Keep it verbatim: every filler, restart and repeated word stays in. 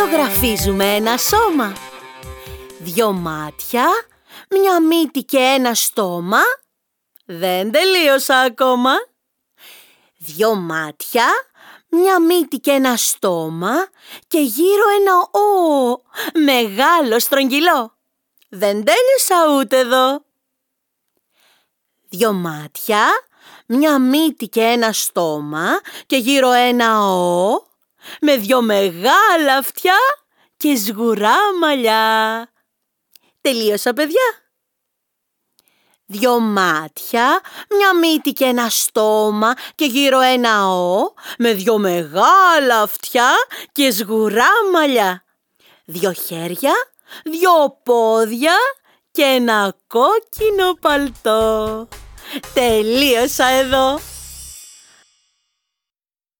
Ζωγραφίζουμε ένα σώμα. Δυο μάτια, μια μύτη και ένα στόμα. Δεν τελείωσα ακόμα. Δυο μάτια, μια μύτη και ένα στόμα και γύρω ένα «ο» μεγάλο στρογγυλό. Δεν τέλειωσα ούτε εδώ. Δυο μάτια, μια μύτη και ένα στόμα και γύρω ένα «ο» με δυο μεγάλα αυτιά και σγουρά μαλλιά. Τελείωσα, παιδιά. Δυο μάτια, μια μύτη και ένα στόμα και γύρω ένα «ο» με δυο μεγάλα αυτιά και σγουρά μαλλιά. Δυο χέρια, δυο πόδια και ένα κόκκινο παλτό. Τελείωσα εδώ.